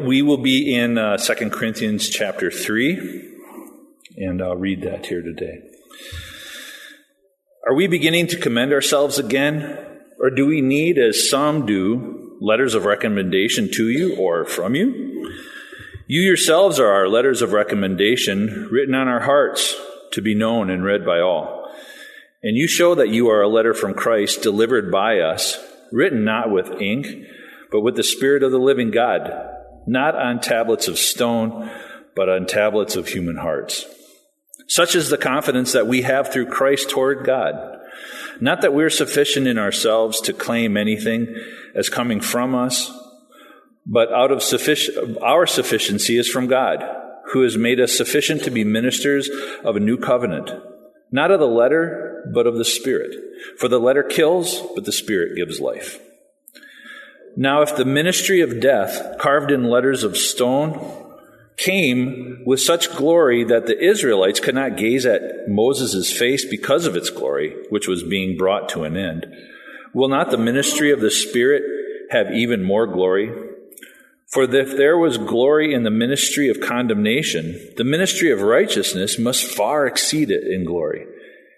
we will be in 2 Corinthians chapter 3, and I'll read that here today. Are we beginning to commend ourselves again, or do we need, as some do, letters of recommendation to you or from you? You yourselves are our letters of recommendation, written on our hearts to be known and read by all. And you show that you are a letter from Christ, delivered by us, written not with ink, but with the Spirit of the living God, not on tablets of stone, but on tablets of human hearts. Such is the confidence that we have through Christ toward God. Not that we're sufficient in ourselves to claim anything as coming from us, but our sufficiency is from God, who has made us sufficient to be ministers of a new covenant, not of the letter, but of the Spirit. For the letter kills, but the Spirit gives life. Now, if the ministry of death, carved in letters of stone, came with such glory that the Israelites could not gaze at Moses' face because of its glory, which was being brought to an end, will not the ministry of the Spirit have even more glory? For if there was glory in the ministry of condemnation, the ministry of righteousness must far exceed it in glory.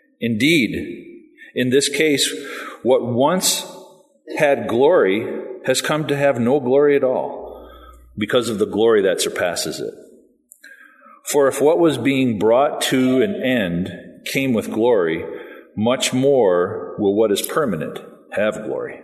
Indeed, in this case, what once had glory has come to have no glory at all, because of the glory that surpasses it. For if what was being brought to an end came with glory, much more will what is permanent have glory.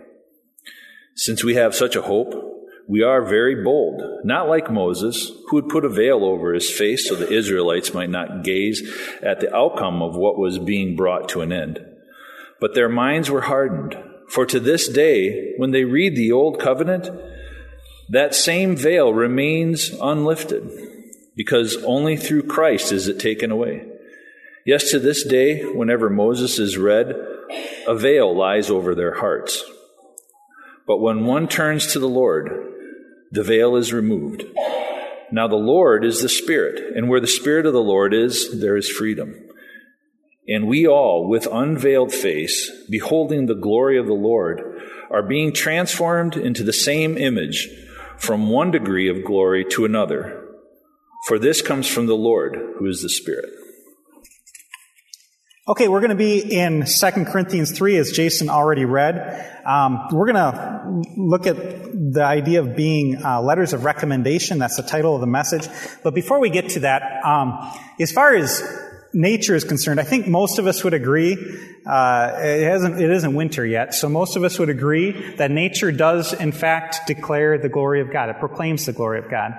Since we have such a hope, we are very bold, not like Moses, who had put a veil over his face so the Israelites might not gaze at the outcome of what was being brought to an end. But their minds were hardened. For to this day, when they read the Old Covenant, that same veil remains unlifted, because only through Christ is it taken away. Yes, to this day, whenever Moses is read, a veil lies over their hearts. But when one turns to the Lord, the veil is removed. Now the Lord is the Spirit, and where the Spirit of the Lord is, there is freedom. And we all, with unveiled face, beholding the glory of the Lord, are being transformed into the same image from one degree of glory to another. For this comes from the Lord, who is the Spirit. Okay, we're going to be in 2 Corinthians 3, as Jason already read. We're going to look at the idea of being letters of recommendation. That's the title of the message. But before we get to that, as far as nature is concerned, I think most of us would agree, it isn't winter yet, so most of us would agree that nature does, in fact, declare the glory of God. It proclaims the glory of God.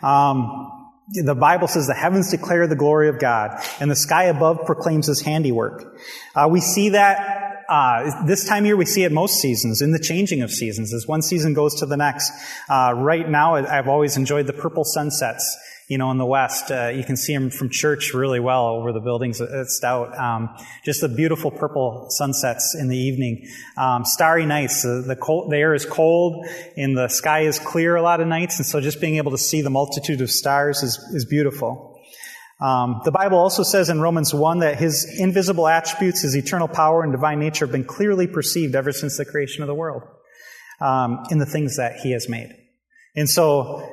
The Bible says the heavens declare the glory of God, and the sky above proclaims His handiwork. We see that this time of year, we see it most seasons, in the changing of seasons, as one season goes to the next. Right now, I've always enjoyed the purple sunsets. In the west, you can see them from church really well over the buildings at Stout. Just the beautiful purple sunsets in the evening. Starry nights. The air is cold and the sky is clear a lot of nights, and so just being able to see the multitude of stars is beautiful. The Bible also says in Romans 1 that His invisible attributes, His eternal power and divine nature have been clearly perceived ever since the creation of the world in the things that He has made. And so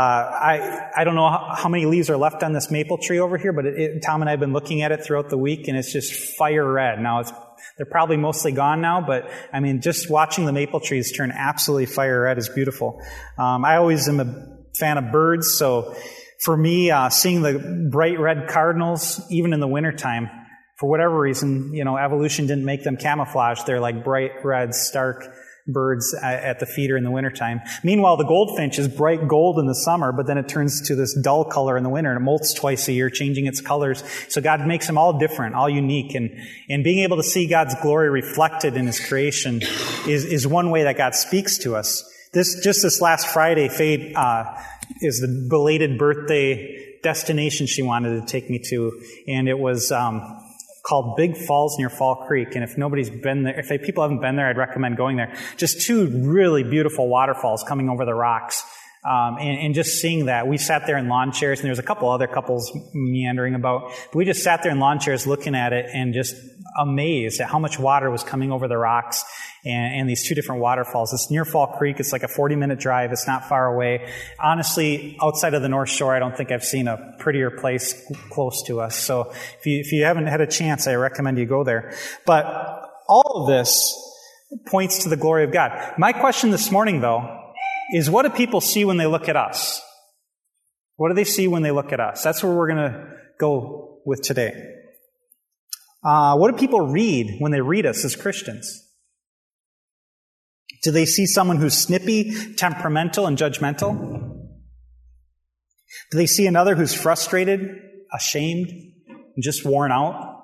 I don't know how many leaves are left on this maple tree over here, but Tom and I have been looking at it throughout the week, and it's just fire red. Now, they're probably mostly gone now, but I mean, just watching the maple trees turn absolutely fire red is beautiful. I always am a fan of birds, so for me, seeing the bright red cardinals, even in the wintertime, for whatever reason, evolution didn't make them camouflage. They're like bright red, stark birds at the feeder in the wintertime. Meanwhile, the goldfinch is bright gold in the summer, but then it turns to this dull color in the winter, and it molts twice a year, changing its colors. So God makes them all different, all unique, and being able to see God's glory reflected in His creation is one way that God speaks to us. This last Friday, Faye is the belated birthday destination she wanted to take me to, and it was called Big Falls near Fall Creek. And if nobody's been there, if people haven't been there, I'd recommend going there. Just two really beautiful waterfalls coming over the rocks. And just seeing that, we sat there in lawn chairs, and there was a couple other couples meandering about. But we just sat there in lawn chairs looking at it and just amazed at how much water was coming over the rocks and these two different waterfalls. It's near Fall Creek. It's like a 40-minute drive. It's not far away. Honestly, outside of the North Shore, I don't think I've seen a prettier place close to us. So if you haven't had a chance, I recommend you go there. But all of this points to the glory of God. My question this morning, though, is what do people see when they look at us? What do they see when they look at us? That's where we're going to go with today. What do people read when they read us as Christians? Do they see someone who's snippy, temperamental, and judgmental? Do they see another who's frustrated, ashamed, and just worn out?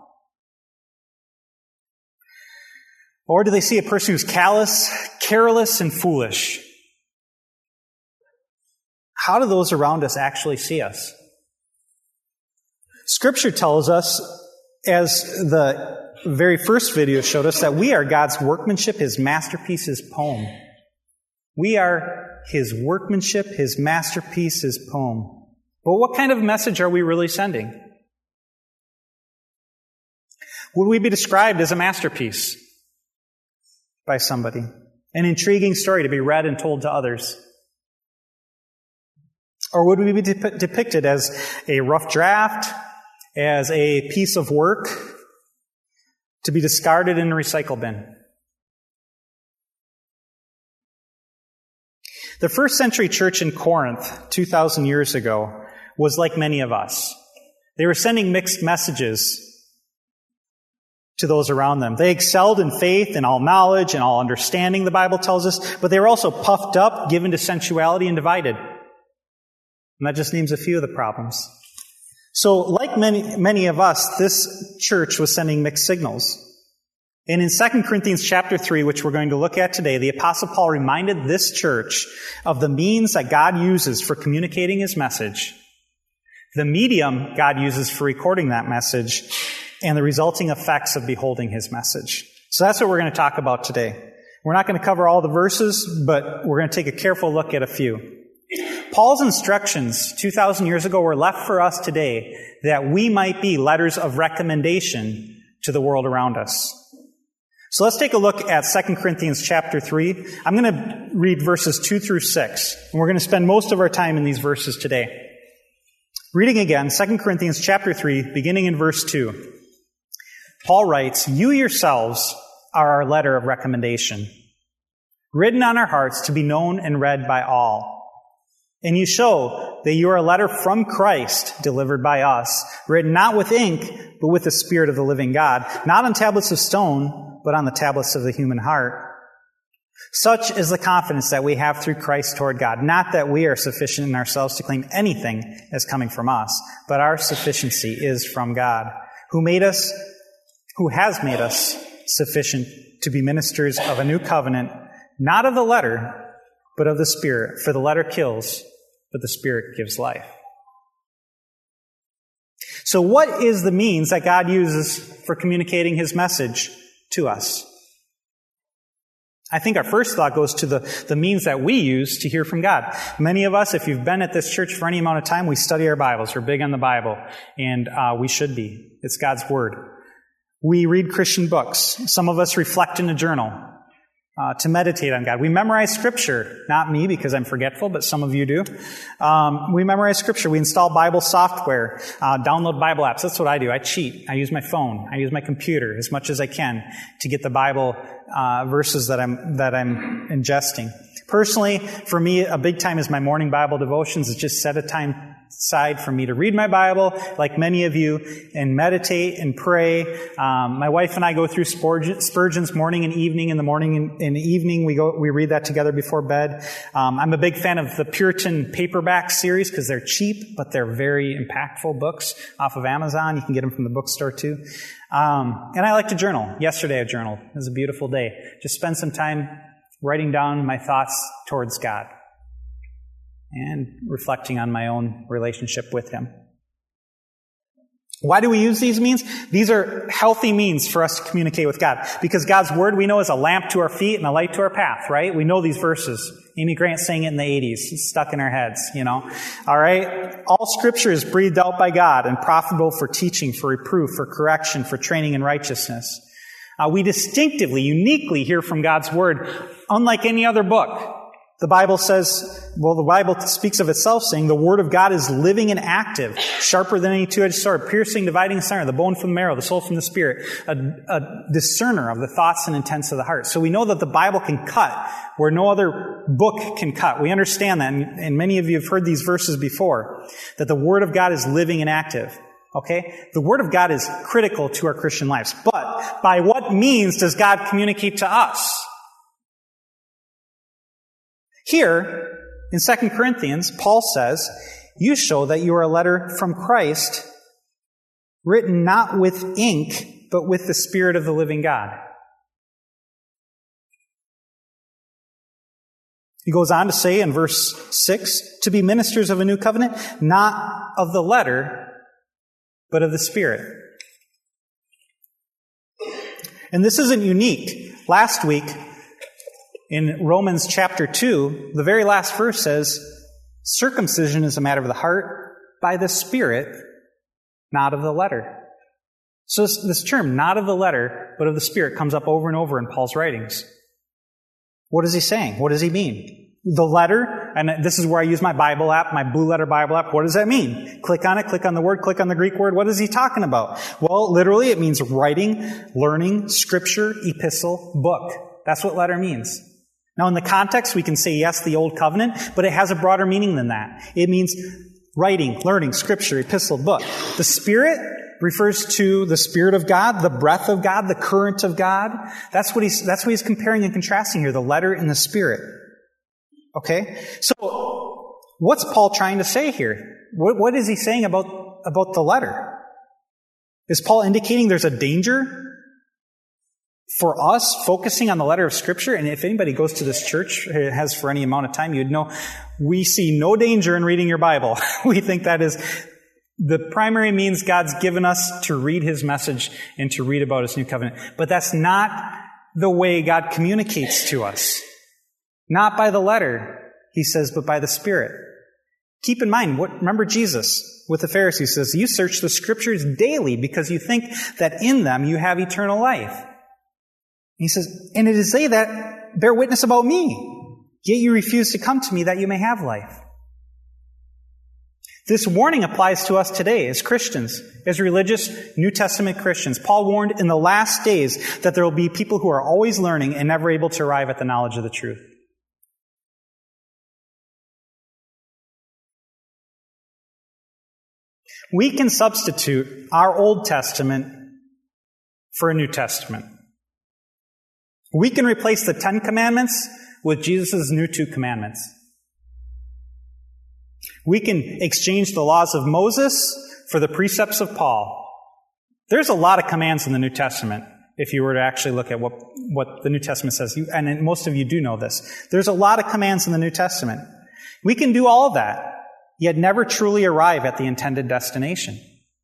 Or do they see a person who's callous, careless, and foolish? How do those around us actually see us? Scripture tells us, as the very first video showed us, that we are God's workmanship, His masterpiece, His poem. We are His workmanship, His masterpiece, His poem. But what kind of message are we really sending? Would we be described as a masterpiece by somebody? An intriguing story to be read and told to others? Or would we be depicted as a rough draft, as a piece of work to be discarded in a recycle bin? The first century church in Corinth, 2,000 years ago, was like many of us. They were sending mixed messages to those around them. They excelled in faith and all knowledge and all understanding, the Bible tells us, but they were also puffed up, given to sensuality, and divided. And that just names a few of the problems. So, like many of us, this church was sending mixed signals. And in 2 Corinthians chapter 3, which we're going to look at today, the Apostle Paul reminded this church of the means that God uses for communicating His message, the medium God uses for recording that message, and the resulting effects of beholding His message. So that's what we're going to talk about today. We're not going to cover all the verses, but we're going to take a careful look at a few. Paul's instructions 2,000 years ago were left for us today that we might be letters of recommendation to the world around us. So let's take a look at 2 Corinthians chapter 3. I'm going to read verses 2 through 6, and we're going to spend most of our time in these verses today. Reading again, 2 Corinthians chapter 3, beginning in verse 2. Paul writes, "You yourselves are our letter of recommendation, written on our hearts to be known and read by all. And you show that you are a letter from Christ, delivered by us, written not with ink, but with the Spirit of the living God, not on tablets of stone, but on the tablets of the human heart. Such is the confidence that we have through Christ toward God, not that we are sufficient in ourselves to claim anything as coming from us, but our sufficiency is from God, who has made us sufficient to be ministers of a new covenant, not of the letter, but of the Spirit. For the letter kills, but the Spirit gives life." So what is the means that God uses for communicating His message to us? I think our first thought goes to the means that we use to hear from God. Many of us, if you've been at this church for any amount of time, we study our Bibles. We're big on the Bible, and we should be. It's God's Word. We read Christian books. Some of us reflect in a journal to meditate on God. We memorize Scripture. Not me, because I'm forgetful, but some of you do. We memorize Scripture. We install Bible software, download Bible apps. That's what I do. I cheat. I use my phone. I use my computer as much as I can to get the Bible verses that I'm ingesting. Personally, for me, a big time is my morning Bible devotions. It's just set a time aside for me to read my Bible, like many of you, and meditate and pray. My wife and I go through Spurgeon's morning and evening. In the morning and evening, we read that together before bed. I'm a big fan of the Puritan paperback series because they're cheap, but they're very impactful books off of Amazon. You can get them from the bookstore too. And I like to journal. Yesterday I journaled. It was a beautiful day. Just spend some time writing down my thoughts towards God and reflecting on my own relationship with Him. Why do we use these means? These are healthy means for us to communicate with God. Because God's Word, we know, is a lamp to our feet and a light to our path, right? We know these verses. Amy Grant sang it in the 80s. It's stuck in our heads, All right? All Scripture is breathed out by God and profitable for teaching, for reproof, for correction, for training in righteousness. We distinctively, uniquely hear from God's Word, unlike any other book. The Bible speaks of itself saying the Word of God is living and active, sharper than any two-edged sword, piercing, dividing asunder, the bone from the marrow, the soul from the spirit, a discerner of the thoughts and intents of the heart. So we know that the Bible can cut where no other book can cut. We understand that, and many of you have heard these verses before, that the Word of God is living and active. Okay? The Word of God is critical to our Christian lives. But by what means does God communicate to us? Here, in 2 Corinthians, Paul says, you show that you are a letter from Christ, written not with ink, but with the Spirit of the living God. He goes on to say in verse 6, to be ministers of a new covenant, not of the letter, but of the Spirit. And this isn't unique. Last week, in Romans chapter 2, the very last verse says, circumcision is a matter of the heart by the Spirit, not of the letter. So this term, not of the letter, but of the Spirit, comes up over and over in Paul's writings. What is he saying? What does he mean? The letter, and this is where I use my Bible app, my Blue Letter Bible app. What does that mean? Click on it, click on the word, click on the Greek word. What is he talking about? Well, literally it means writing, learning, scripture, epistle, book. That's what letter means. Now, in the context, we can say, yes, the Old Covenant, but it has a broader meaning than that. It means writing, learning, scripture, epistle, book. The Spirit refers to the Spirit of God, the breath of God, the current of God. That's what he's comparing and contrasting here, the letter and the Spirit. Okay? So, what's Paul trying to say here? What is he saying about the letter? Is Paul indicating there's a danger for us focusing on the letter of Scripture? And if anybody goes to this church, has for any amount of time, you'd know we see no danger in reading your Bible. We think that is the primary means God's given us to read His message and to read about His new covenant. But that's not the way God communicates to us. Not by the letter, he says, but by the Spirit. Keep in mind, remember Jesus with the Pharisees says, you search the Scriptures daily because you think that in them you have eternal life. He says, and it is they that bear witness about me, yet you refuse to come to me that you may have life. This warning applies to us today as Christians, as religious New Testament Christians. Paul warned in the last days that there will be people who are always learning and never able to arrive at the knowledge of the truth. We can substitute our Old Testament for a New Testament. We can replace the 10 Commandments with Jesus' new 2 commandments. We can exchange the laws of Moses for the precepts of Paul. There's a lot of commands in the New Testament, if you were to actually look at what the New Testament says. And most of you do know this. There's a lot of commands in the New Testament. We can do all of that, yet never truly arrive at the intended destination.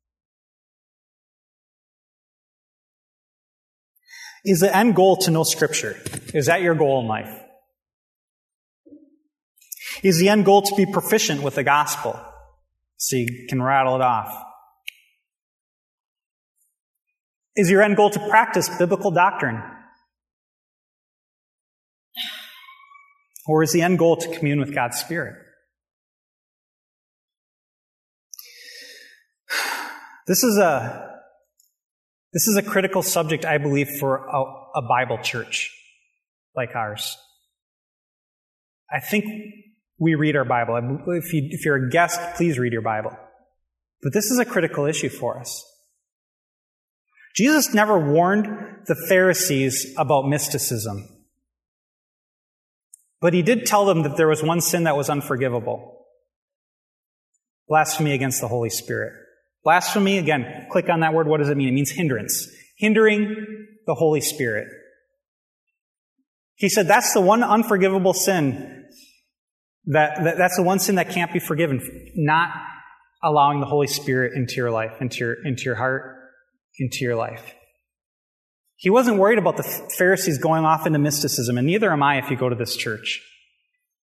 Is the end goal to know Scripture? Is that your goal in life? Is the end goal to be proficient with the gospel so you can rattle it off? Is your end goal to practice biblical doctrine? Or is the end goal to commune with God's Spirit? This is a critical subject, I believe, for a Bible church like ours. I think we read our Bible. If you're a guest, please read your Bible. But this is a critical issue for us. Jesus never warned the Pharisees about mysticism. But he did tell them that there was one sin that was unforgivable. Blasphemy against the Holy Spirit. Blasphemy, again, click on that word. What does it mean? It means hindrance. Hindering the Holy Spirit. He said that's the one unforgivable sin. That's the one sin that can't be forgiven. Not allowing the Holy Spirit into your life, into your heart, into your life. He wasn't worried about the Pharisees going off into mysticism, and neither am I if you go to this church.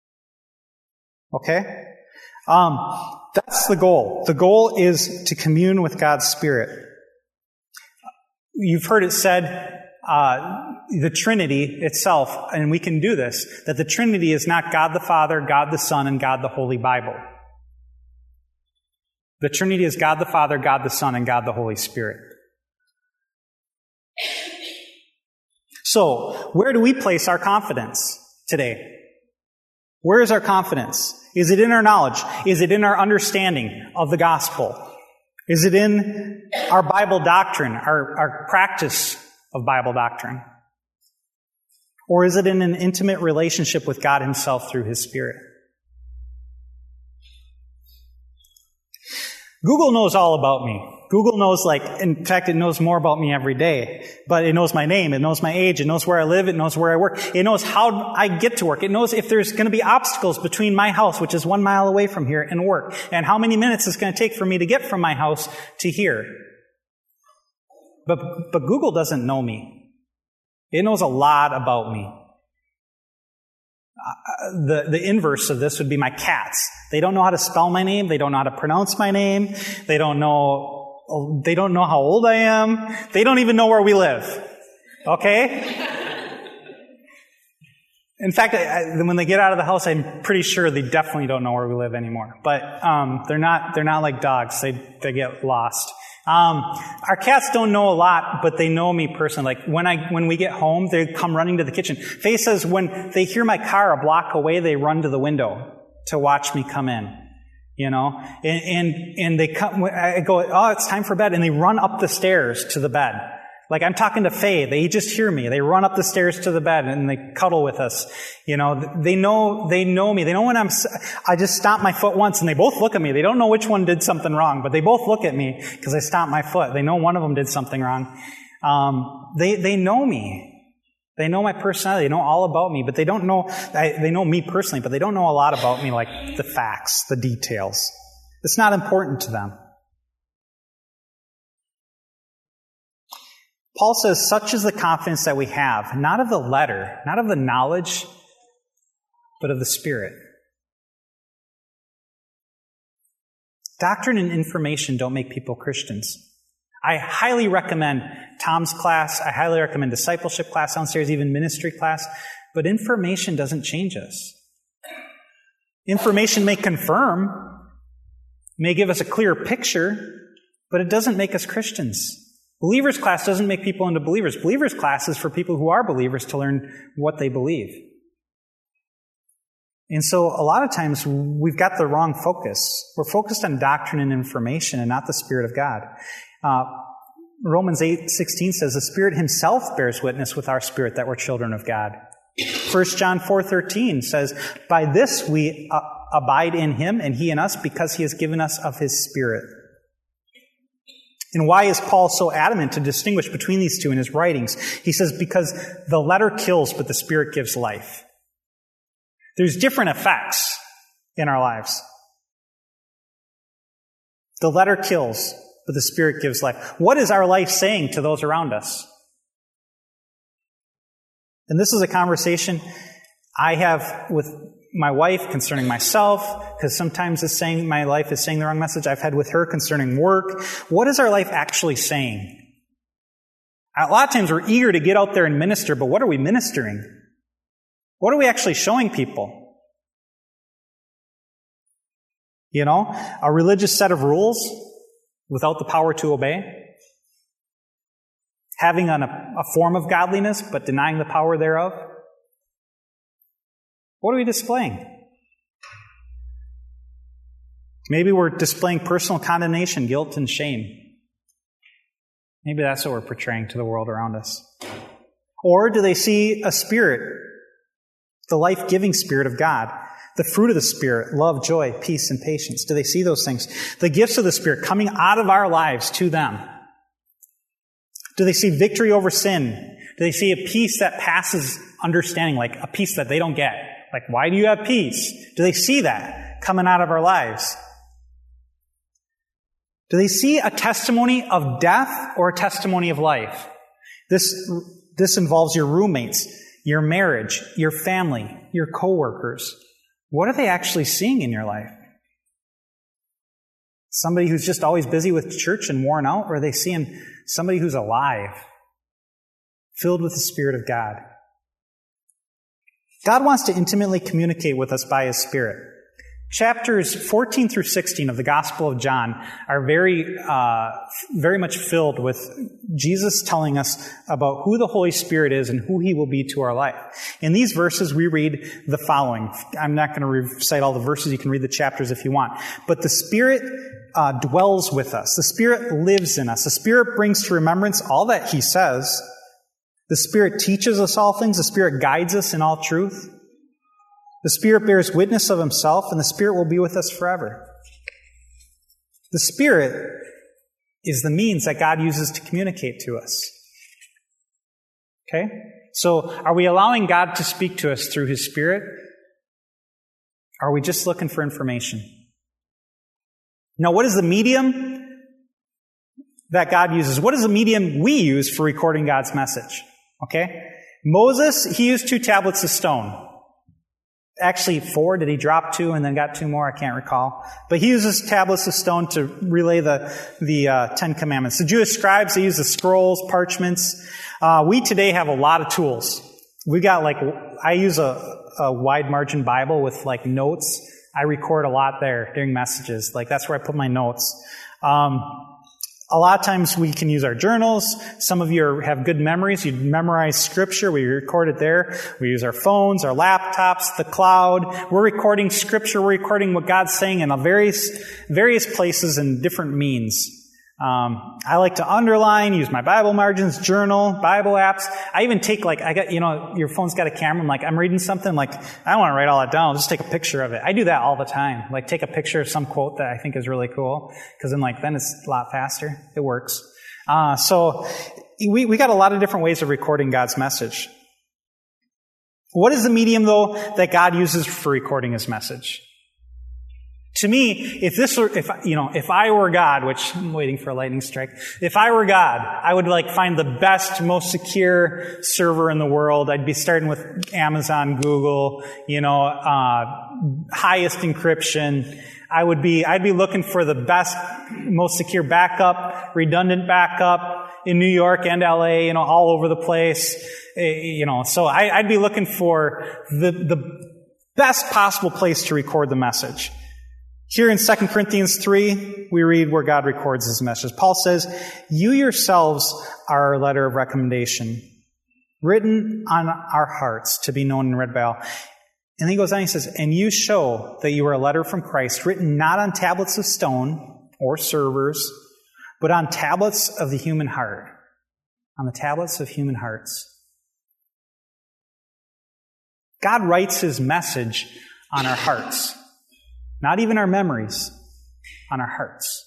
Okay? That's the goal. The goal is to commune with God's Spirit. You've heard it said, the Trinity itself, and we can do this, that the Trinity is not God the Father, God the Son, and God the Holy Bible. The Trinity is God the Father, God the Son, and God the Holy Spirit. So, where do we place our confidence today? Where is our confidence? Is it in our knowledge? Is it in our understanding of the gospel? Is it in our Bible doctrine, our practice of Bible doctrine? Or is it in an intimate relationship with God Himself through His Spirit? Google knows all about me. Google knows, in fact, it knows more about me every day. But it knows my name, it knows my age, it knows where I live, it knows where I work. It knows how I get to work. It knows if there's going to be obstacles between my house, which is 1 mile away from here, and work. And how many minutes it's going to take for me to get from my house to here. But Google doesn't know me. It knows a lot about me. The inverse of this would be my cats. They don't know how to spell my name. They don't know how to pronounce my name. They don't know how old I am. They don't even know where we live. Okay? In fact, when they get out of the house, I'm pretty sure they definitely don't know where we live anymore. But they're not like dogs. They get lost. Our cats don't know a lot, but they know me personally. Like when we get home, they come running to the kitchen. Faye says when they hear my car a block away, they run to the window to watch me come in. And they come, I go, oh, it's time for bed. And they run up the stairs to the bed. Like I'm talking to Faye. They just hear me. They run up the stairs to the bed and they cuddle with us. They know me. They know when I just stomp my foot once and they both look at me. They don't know which one did something wrong, but they both look at me because I stomped my foot. They know one of them did something wrong. They know me. They know my personality. They know all about me, but they don't know, they know me personally, but they don't know a lot about me, like the facts, the details. It's not important to them. Paul says, such is the confidence that we have, not of the letter, not of the knowledge, but of the Spirit. Doctrine and information don't make people Christians. I highly recommend Tom's class. I highly recommend discipleship class downstairs, even ministry class. But information doesn't change us. Information may confirm, may give us a clear picture, but it doesn't make us Christians. Believers class doesn't make people into believers. Believers class is for people who are believers to learn what they believe. And so a lot of times we've got the wrong focus. We're focused on doctrine and information and not the Spirit of God. Romans 8:16 says, the Spirit Himself bears witness with our spirit that we're children of God. 1 John 4:13 says, by this we abide in Him and He in us because He has given us of His Spirit. And why is Paul so adamant to distinguish between these two in his writings? He says, because the letter kills, but the Spirit gives life. There's different effects in our lives. The letter kills, but the Spirit gives life. What is our life saying to those around us? And this is a conversation I have with my wife concerning myself, because sometimes my life is saying the wrong message. I've had with her concerning work. What is our life actually saying? A lot of times we're eager to get out there and minister, but what are we ministering? What are we actually showing people? A religious set of rules without the power to obey? Having a form of godliness, but denying the power thereof? What are we displaying? Maybe we're displaying personal condemnation, guilt, and shame. Maybe that's what we're portraying to the world around us. Or do they see a Spirit, the life-giving Spirit of God, the fruit of the Spirit, love, joy, peace, and patience? Do they see those things? The gifts of the Spirit coming out of our lives to them. Do they see victory over sin? Do they see a peace that passes understanding, like a peace that they don't get? Like, why do you have peace? Do they see that coming out of our lives? Do they see a testimony of death or a testimony of life? This involves your roommates, your marriage, your family, your coworkers. What are they actually seeing in your life? Somebody who's just always busy with church and worn out? Or are they seeing somebody who's alive, filled with the Spirit of God? God wants to intimately communicate with us by His Spirit. Chapters 14 through 16 of the Gospel of John are very much filled with Jesus telling us about who the Holy Spirit is and who He will be to our life. In these verses, we read the following. I'm not going to recite all the verses. You can read the chapters if you want. But the Spirit dwells with us. The Spirit lives in us. The Spirit brings to remembrance all that He says. The Spirit teaches us all things. The Spirit guides us in all truth. The Spirit bears witness of Himself, and the Spirit will be with us forever. The Spirit is the means that God uses to communicate to us. Okay? So, are we allowing God to speak to us through His Spirit? Or are we just looking for information? Now, what is the medium that God uses? What is the medium we use for recording God's message? Okay? Moses, he used 2 tablets of stone. Actually, 4. Did he drop 2 and then got 2 more? I can't recall. But he uses tablets of stone to relay the 10 Commandments. The Jewish scribes, they use the scrolls, parchments. We today have a lot of tools. We got I use a wide margin Bible with notes. I record a lot there during messages. That's where I put my notes. A lot of times we can use our journals. Some of you have good memories. You memorize Scripture. We record it there. We use our phones, our laptops, the cloud. We're recording Scripture. We're recording what God's saying in various places and different means. I like to underline, use my Bible margins, journal, Bible apps. I even take your phone's got a camera. I'm reading something, I don't want to write all that down. I'll just take a picture of it. I do that all the time. Take a picture of some quote that I think is really cool. Because then it's a lot faster. It works. So we got a lot of different ways of recording God's message. What is the medium, though, that God uses for recording His message? To me, if I were God, which I'm waiting for a lightning strike, if I were God, I would find the best, most secure server in the world. I'd be starting with Amazon, Google, highest encryption. I'd be looking for the best, most secure backup, redundant backup in New York and LA, all over the place. So I'd be looking for the best possible place to record the message. Here in 2 Corinthians 3, we read where God records His message. Paul says, "You yourselves are our letter of recommendation, written on our hearts to be known and read by all." And he goes on, he says, "And you show that you are a letter from Christ, written not on tablets of stone or servers, but on tablets of the human heart." On the tablets of human hearts. God writes His message on our hearts. Not even our memories, on our hearts.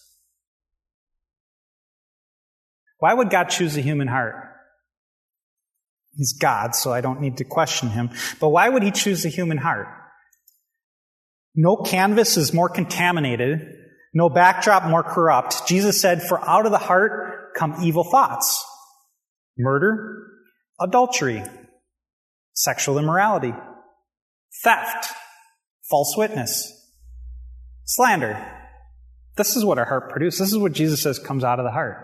Why would God choose the human heart? He's God, so I don't need to question Him. But why would He choose the human heart? No canvas is more contaminated, no backdrop more corrupt. Jesus said, "For out of the heart come evil thoughts, murder, adultery, sexual immorality, theft, false witness, slander." This is what our heart produces. This is what Jesus says comes out of the heart.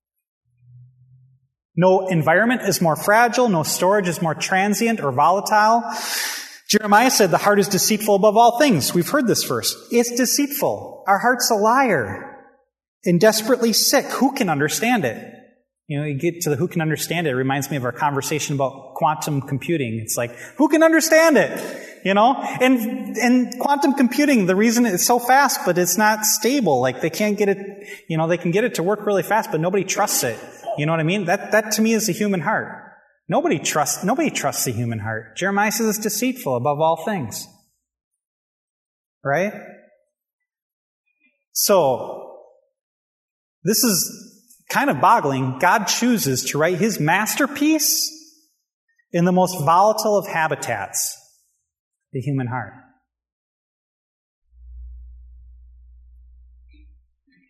No environment is more fragile. No storage is more transient or volatile. Jeremiah said the heart is deceitful above all things. We've heard this verse. It's deceitful. Our heart's a liar and desperately sick. Who can understand it? You get to the who can understand it. It reminds me of our conversation about quantum computing. It's who can understand it? And quantum computing, the reason it's so fast, but it's not stable. They can't get it, they can get it to work really fast, but nobody trusts it. You know what I mean? That to me is the human heart. Nobody trusts the human heart. Jeremiah says it's deceitful above all things. Right? So, this is kind of boggling. God chooses to write His masterpiece in the most volatile of habitats, the human heart.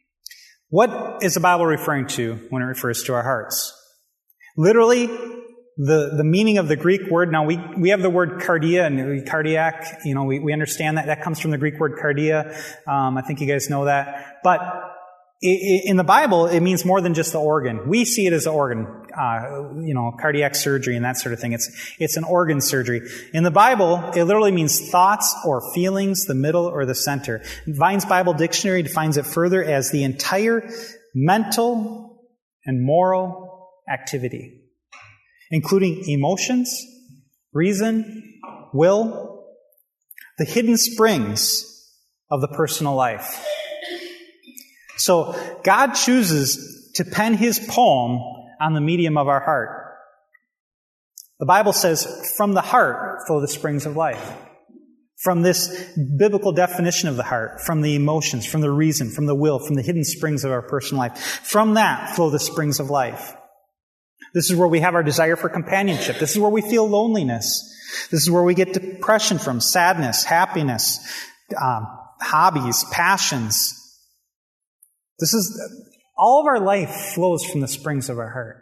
What is the Bible referring to when it refers to our hearts? Literally, the meaning of the Greek word, now we have the word cardia and cardiac, we understand that. That comes from the Greek word cardia. I think you guys know that. But in the Bible, it means more than just the organ. We see it as an organ, cardiac surgery and that sort of thing. It's an organ surgery. In the Bible, it literally means thoughts or feelings, the middle or the center. Vine's Bible Dictionary defines it further as the entire mental and moral activity, including emotions, reason, will, the hidden springs of the personal life. So God chooses to pen His poem on the medium of our heart. The Bible says, from the heart flow the springs of life. From this biblical definition of the heart, from the emotions, from the reason, from the will, from the hidden springs of our personal life. From that flow the springs of life. This is where we have our desire for companionship. This is where we feel loneliness. This is where we get depression from, sadness, happiness, hobbies, passions. This is, all of our life flows from the springs of our heart.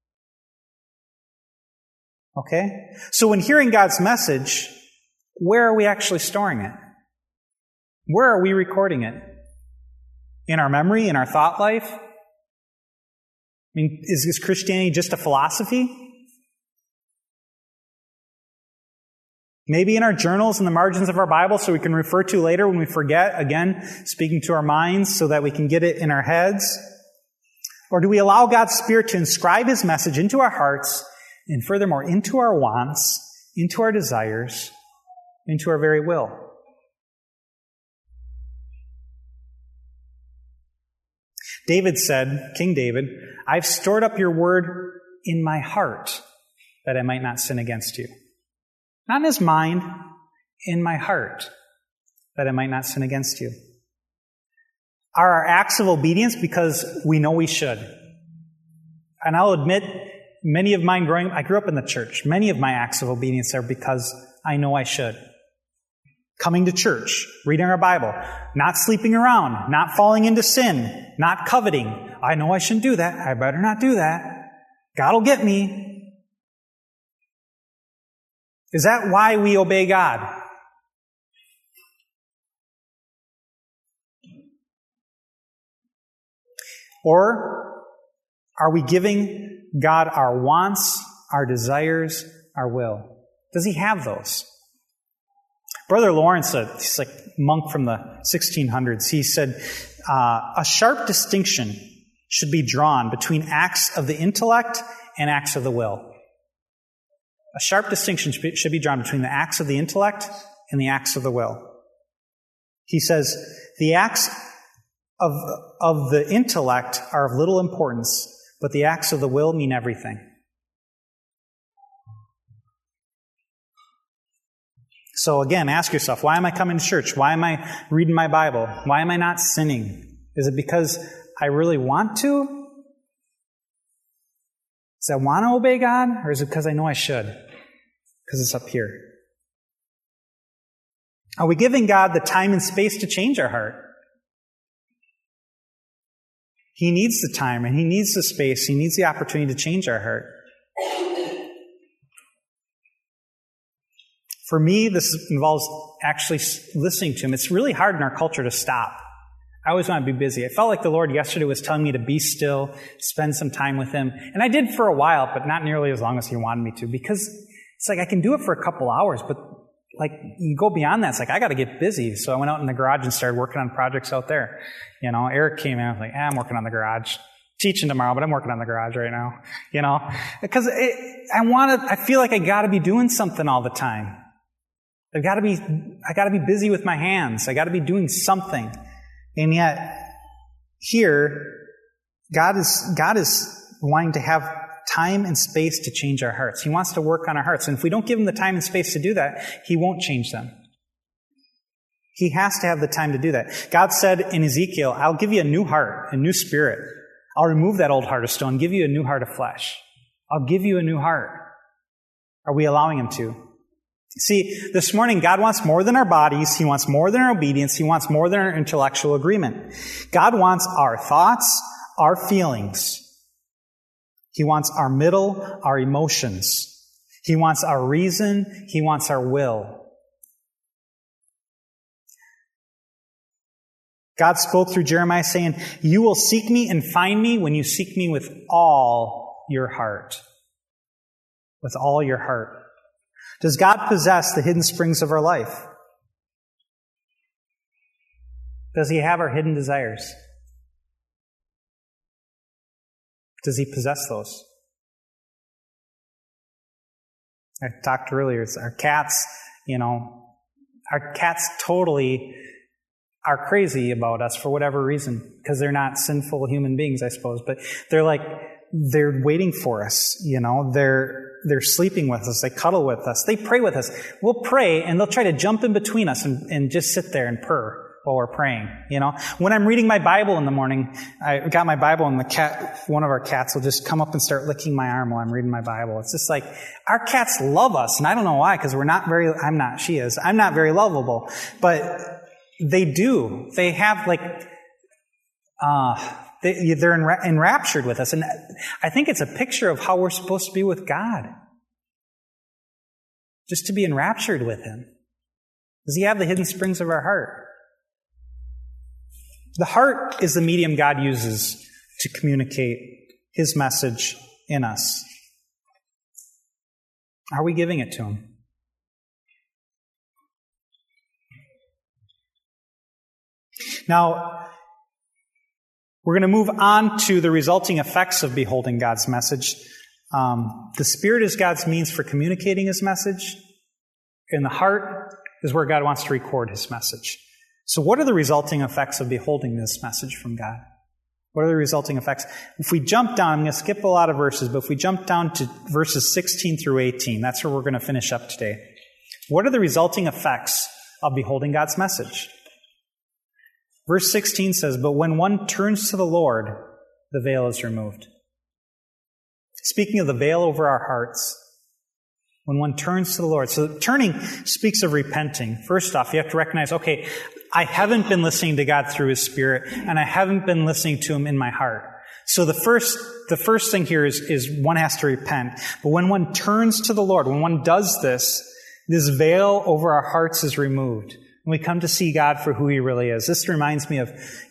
Okay? So when hearing God's message, where are we actually storing it? Where are we recording it? In our memory, in our thought life? I mean, is Christianity just a philosophy? Maybe in our journals and the margins of our Bible so we can refer to later when we forget, again, speaking to our minds so that we can get it in our heads? Or do we allow God's Spirit to inscribe His message into our hearts and furthermore into our wants, into our desires, into our very will? David said, King David, I've stored up your word in my heart that I might not sin against you. Not in his mind, in my heart, that I might not sin against you. Are our acts of obedience because we know we should? And I'll admit, many of mine I grew up in the church. Many of my acts of obedience are because I know I should. Coming to church, reading our Bible, not sleeping around, not falling into sin, not coveting. I know I shouldn't do that. I better not do that. God will get me. Is that why we obey God? Or are we giving God our wants, our desires, our will? Does He have those? Brother Lawrence, he's like a monk from the 1600s, he said, a sharp distinction should be drawn between acts of the intellect and acts of the will. A sharp distinction should be drawn between the acts of the intellect and the acts of the will. He says, the acts of the intellect are of little importance, but the acts of the will mean everything. So again, ask yourself, why am I coming to church? Why am I reading my Bible? Why am I not sinning? Is it because I really want to? Does I want to obey God? Or is it because I know I should? Because it's up here. Are we giving God the time and space to change our heart? He needs the time and He needs the space. He needs the opportunity to change our heart. For me, this involves actually listening to Him. It's really hard in our culture to stop. I always want to be busy. I felt like the Lord yesterday was telling me to be still, spend some time with Him. And I did for a while, but not nearly as long as He wanted me to. Because it's like I can do it for a couple hours, but like you go beyond that, it's like I got to get busy. So I went out in the garage and started working on projects out there. You know, Eric came in, I was like, I'm working on the garage. Teaching tomorrow, but I'm working on the garage right now. You know, because I feel like I got to be doing something all the time. I got to be busy with my hands. I got to be doing something. And yet, here, God is wanting to have time and space to change our hearts. He wants to work on our hearts. And if we don't give Him the time and space to do that, He won't change them. He has to have the time to do that. God said in Ezekiel, I'll give you a new heart, a new spirit. I'll remove that old heart of stone, give you a new heart of flesh. I'll give you a new heart. Are we allowing Him to? See, this morning, God wants more than our bodies. He wants more than our obedience. He wants more than our intellectual agreement. God wants our thoughts, our feelings. He wants our middle, our emotions. He wants our reason. He wants our will. God spoke through Jeremiah saying, you will seek me and find me when you seek me with all your heart. With all your heart. Does God possess the hidden springs of our life? Does He have our hidden desires? Does He possess those? I talked earlier, it's our cats, our cats totally are crazy about us for whatever reason, because they're not sinful human beings, I suppose, but they're waiting for us, they're sleeping with us, they cuddle with us, they pray with us. We'll pray and they'll try to jump in between us and just sit there and purr while we're praying, When I'm reading my Bible in the morning, I got my Bible and one of our cats will just come up and start licking my arm while I'm reading my Bible. It's just like, our cats love us, and I don't know why, because I'm not very lovable, but they do. They have they're enraptured with us, and I think it's a picture of how we're supposed to be with God. Just to be enraptured with Him. Does He have the hidden springs of our heart? The heart is the medium God uses to communicate His message in us. Are we giving it to Him? Now, we're going to move on to the resulting effects of beholding God's message. The Spirit is God's means for communicating His message, and the heart is where God wants to record His message. So what are the resulting effects of beholding this message from God? What are the resulting effects? If we jump down, I'm going to skip a lot of verses, but if we jump down to verses 16 through 18, that's where we're going to finish up today. What are the resulting effects of beholding God's message? Verse 16 says, but when one turns to the Lord, the veil is removed. Speaking of the veil over our hearts, when one turns to the Lord. So turning speaks of repenting. First off, you have to recognize, okay, I haven't been listening to God through His Spirit, and I haven't been listening to Him in my heart. So the first thing here is one has to repent. But when one turns to the Lord, when one does this veil over our hearts is removed. And we come to see God for who He really is. This reminds me of,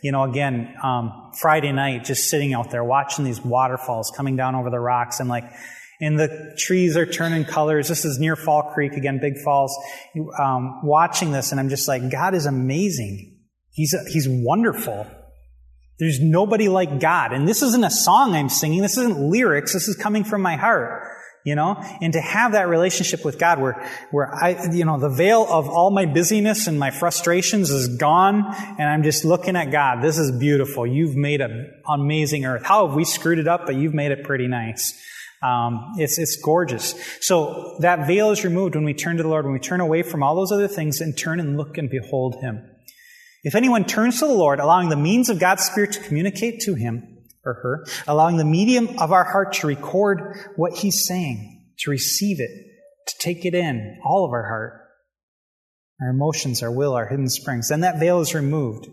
Friday night, just sitting out there watching these waterfalls coming down over the rocks, and the trees are turning colors. This is near Fall Creek, again, Big Falls. Watching this, and I'm just like, God is amazing. He's wonderful. There's nobody like God. And this isn't a song I'm singing. This isn't lyrics. This is coming from my heart. And to have that relationship with God where the veil of all my busyness and my frustrations is gone, and I'm just looking at God. This is beautiful. You've made an amazing earth. How have we screwed it up? But you've made it pretty nice. It's gorgeous. So that veil is removed when we turn to the Lord, when we turn away from all those other things and turn and look and behold Him. If anyone turns to the Lord, allowing the means of God's Spirit to communicate to him or her, allowing the medium of our heart to record what He's saying, to receive it, to take it in, all of our heart, our emotions, our will, our hidden springs, then that veil is removed.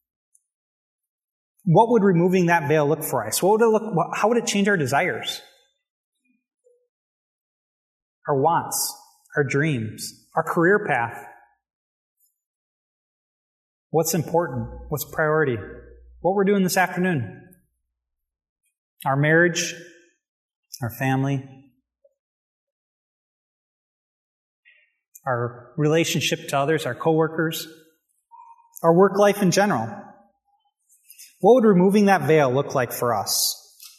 What would removing that veil look for us? How would it change our desires? Our wants, our dreams, our career path. What's important? What's priority? What we're doing this afternoon. Our marriage, our family, our relationship to others, our coworkers, our work life in general. What would removing that veil look like for us?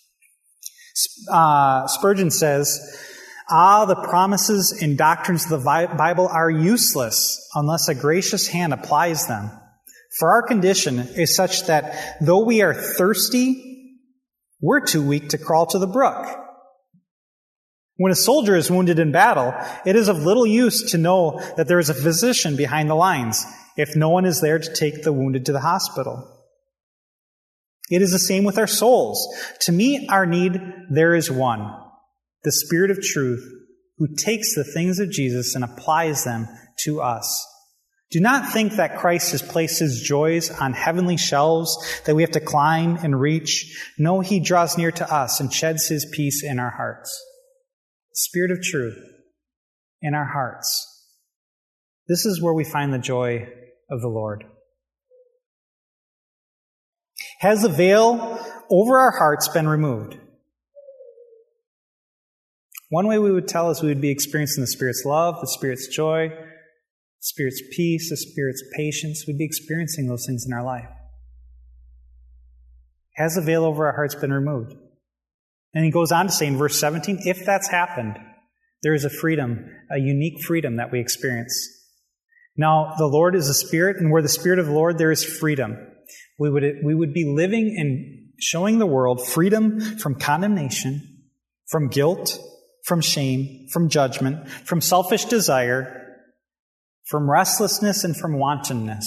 Spurgeon says, the promises and doctrines of the Bible are useless unless a gracious hand applies them. For our condition is such that though we are thirsty, we're too weak to crawl to the brook. When a soldier is wounded in battle, it is of little use to know that there is a physician behind the lines if no one is there to take the wounded to the hospital. It is the same with our souls. To meet our need, there is one, the Spirit of truth, who takes the things of Jesus and applies them to us. Do not think that Christ has placed his joys on heavenly shelves that we have to climb and reach. No, he draws near to us and sheds his peace in our hearts. Spirit of truth in our hearts. This is where we find the joy of the Lord. Has the veil over our hearts been removed? One way we would tell is we would be experiencing the Spirit's love, the Spirit's joy, the Spirit's peace, the Spirit's patience. We'd be experiencing those things in our life. Has the veil over our hearts been removed? And he goes on to say in verse 17, if that's happened, there is a freedom, a unique freedom that we experience. Now, the Lord is a Spirit, and where the Spirit of the Lord, there is freedom. We would be living and showing the world freedom from condemnation, from guilt, from shame, from judgment, from selfish desire, from restlessness, and from wantonness.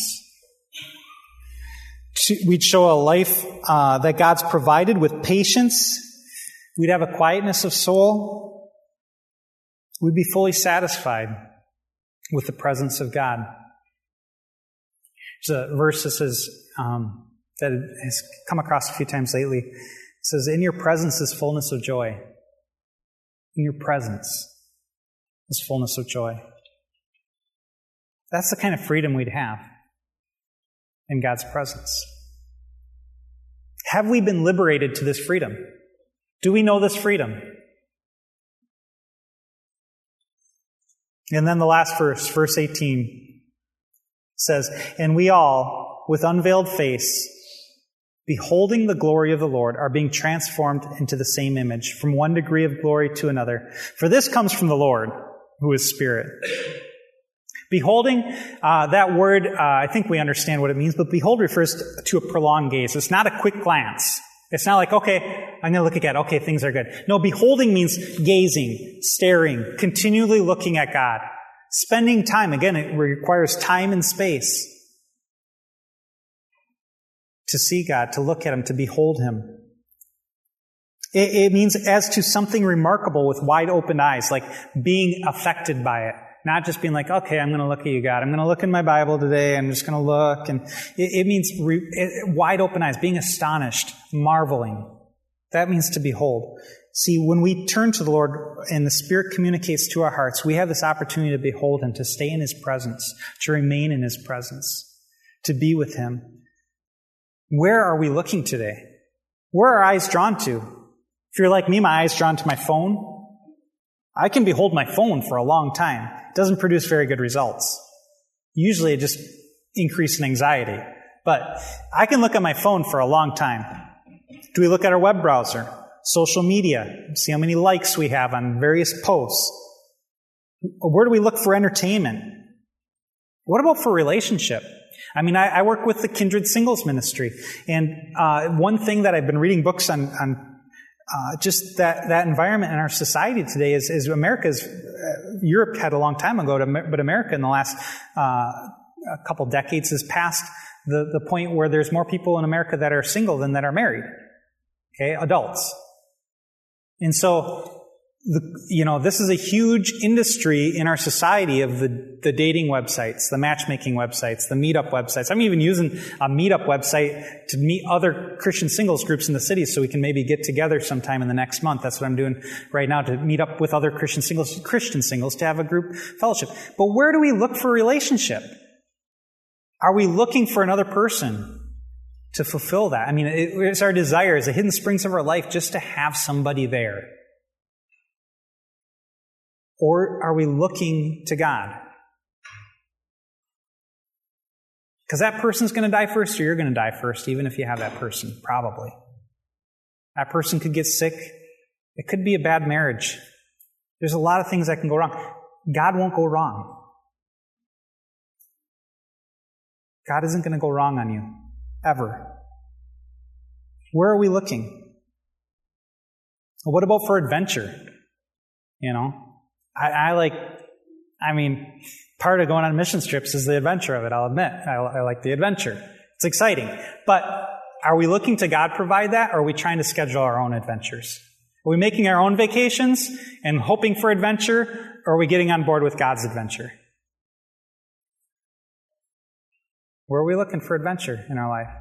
We'd show a life that God's provided with patience. We'd have a quietness of soul. We'd be fully satisfied with the presence of God. There's a verse that says, that has come across a few times lately. It says, in your presence is fullness of joy. In your presence is fullness of joy. That's the kind of freedom we'd have in God's presence. Have we been liberated to this freedom? Do we know this freedom? And then the last verse, verse 18, says, and we all, with unveiled face, beholding the glory of the Lord, are being transformed into the same image, from one degree of glory to another. For this comes from the Lord, who is Spirit. Beholding, that word, I think we understand what it means, but behold refers to a prolonged gaze. It's not a quick glance. It's not like, okay, I'm going to look at God. Okay, things are good. No, beholding means gazing, staring, continually looking at God. Spending time. Again, it requires time and space to see God, to look at Him, to behold Him. It means as to something remarkable with wide open eyes, like being affected by it. Not just being like, okay, I'm going to look at you, God. I'm going to look in my Bible today. I'm just going to look. And it means wide open eyes, being astonished, marveling. That means to behold. See, when we turn to the Lord and the Spirit communicates to our hearts, we have this opportunity to behold Him, to stay in His presence, to remain in His presence, to be with Him. Where are we looking today? Where are our eyes drawn to? If you're like me, my eyes drawn to my phone. I can behold my phone for a long time. It doesn't produce very good results. Usually it just increases in anxiety. But I can look at my phone for a long time. Do we look at our web browser? Social media? See how many likes we have on various posts? Where do we look for entertainment? What about for relationship? I mean, I work with the Kindred Singles Ministry. And one thing that I've been reading books on just that environment in our society today is America's, Europe had a long time ago, but America in the last a couple decades has passed the point where there's more people in America that are single than that are married. Okay, adults. And so, this is a huge industry in our society of the dating websites, the matchmaking websites, the meetup websites. I'm even using a meetup website to meet other Christian singles groups in the city so we can maybe get together sometime in the next month. That's what I'm doing right now, to meet up with other Christian singles to have a group fellowship. But where do we look for relationship? Are we looking for another person to fulfill that? I mean, it's our desire, it's the hidden springs of our life just to have somebody there. Or are we looking to God? Because that person's going to die first, or you're going to die first, even if you have that person, probably. That person could get sick. It could be a bad marriage. There's a lot of things that can go wrong. God won't go wrong. God isn't going to go wrong on you, ever. Where are we looking? Well, what about for adventure? Part of going on mission trips is the adventure of it, I'll admit. I like the adventure. It's exciting. But are we looking to God provide that, or are we trying to schedule our own adventures? Are we making our own vacations and hoping for adventure, or are we getting on board with God's adventure? Where are we looking for adventure in our life?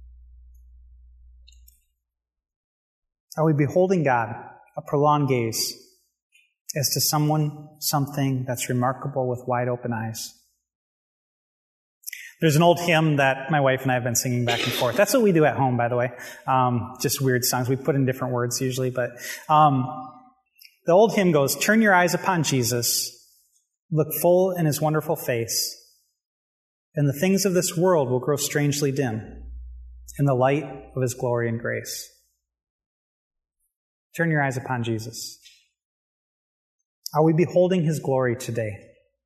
Are we beholding God, a prolonged gaze, as to someone, something that's remarkable with wide open eyes? There's an old hymn that my wife and I have been singing back and forth. That's what we do at home, by the way. Just weird songs. We put in different words usually, but the old hymn goes, "Turn your eyes upon Jesus, look full in his wonderful face, and the things of this world will grow strangely dim in the light of his glory and grace." Turn your eyes upon Jesus. Are we beholding his glory today?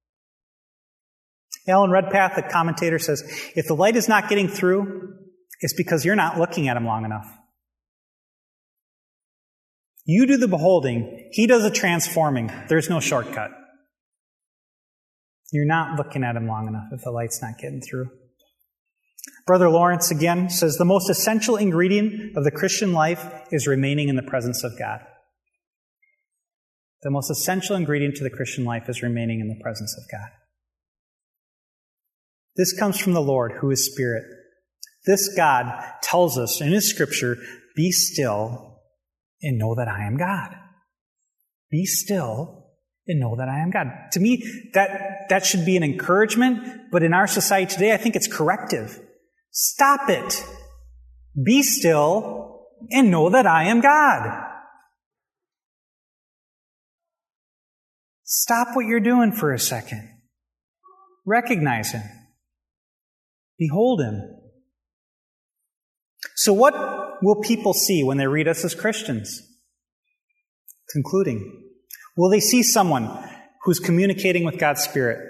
Alan Redpath, the commentator, says, if the light is not getting through, it's because you're not looking at him long enough. You do the beholding, he does the transforming. There's no shortcut. You're not looking at him long enough if the light's not getting through. Brother Lawrence, again, says, the most essential ingredient of the Christian life is remaining in the presence of God. The most essential ingredient to the Christian life is remaining in the presence of God. This comes from the Lord, who is Spirit. This God tells us in His Scripture, be still and know that I am God. Be still and know that I am God. To me, that should be an encouragement, but in our society today, I think it's corrective. Stop it. Be still and know that I am God. Stop what you're doing for a second. Recognize Him. Behold Him. So what will people see when they read us as Christians? Concluding, will they see someone who's communicating with God's Spirit?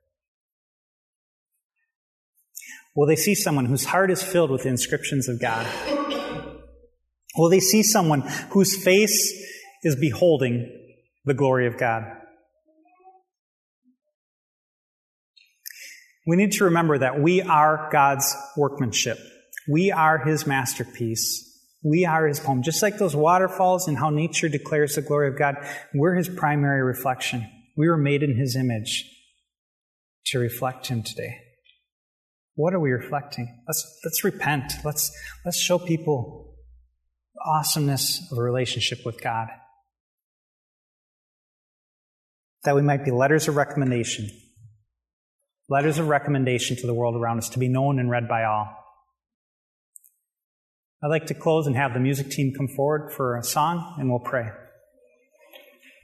Will they see someone whose heart is filled with the inscriptions of God? Will they see someone whose face is beholding the glory of God? We need to remember that we are God's workmanship. We are His masterpiece. We are His poem. Just like those waterfalls and how nature declares the glory of God, we're His primary reflection. We were made in His image to reflect Him today. What are we reflecting? Let's repent. Let's show people the awesomeness of a relationship with God. That we might be letters of recommendation. Letters of recommendation to the world around us, to be known and read by all. I'd like to close and have the music team come forward for a song, and we'll pray.